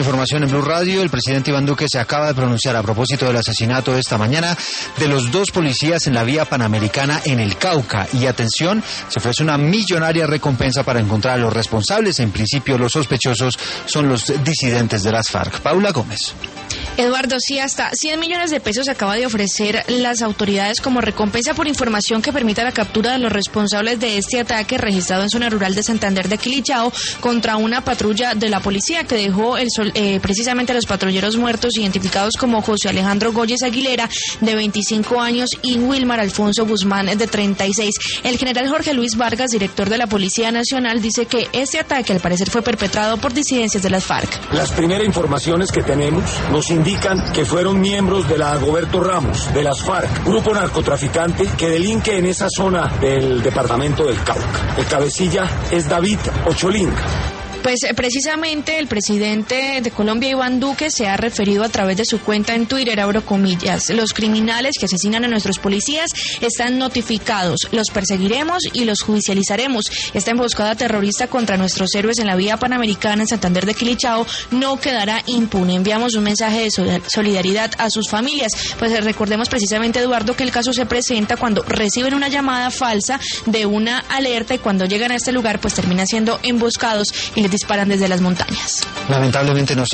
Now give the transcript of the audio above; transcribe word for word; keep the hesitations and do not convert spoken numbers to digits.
Información en Blue Radio. El presidente Iván Duque se acaba de pronunciar a propósito del asesinato de esta mañana de los dos policías en la vía Panamericana en el Cauca. Y atención, se ofrece una millonaria recompensa para encontrar a los responsables. En principio, los sospechosos son los disidentes de las FARC. Paula Gómez. Eduardo, sí, hasta cien millones de pesos acaba de ofrecer las autoridades como recompensa por información que permita la captura de los responsables de este ataque registrado en zona rural de Santander de Quilichao contra una patrulla de la policía que dejó el sol, eh, precisamente a los patrulleros muertos identificados como José Alejandro Góyez Aguilera, de veinticinco años, y Wilmar Alfonso Guzmán, de treinta y seis. El general Jorge Luis Vargas, director de la Policía Nacional, dice que este ataque al parecer fue perpetrado por disidencias de las FARC. Las primeras informaciones que tenemos nos indican que fueron miembros de la Dagoberto Ramos, de las FARC, grupo narcotraficante que delinque en esa zona del departamento del Cauca. El cabecilla es David Ocholinga. Pues precisamente el presidente de Colombia, Iván Duque, se ha referido a través de su cuenta en Twitter, abro comillas: los criminales que asesinan a nuestros policías están notificados, los perseguiremos y los judicializaremos. Esta emboscada terrorista contra nuestros héroes en la vía Panamericana en Santander de Quilichao no quedará impune. Enviamos un mensaje de solidaridad a sus familias. Pues recordemos precisamente, Eduardo, que el caso se presenta cuando reciben una llamada falsa de una alerta y cuando llegan a este lugar pues terminan siendo emboscados y les disparan desde las montañas. Lamentablemente no se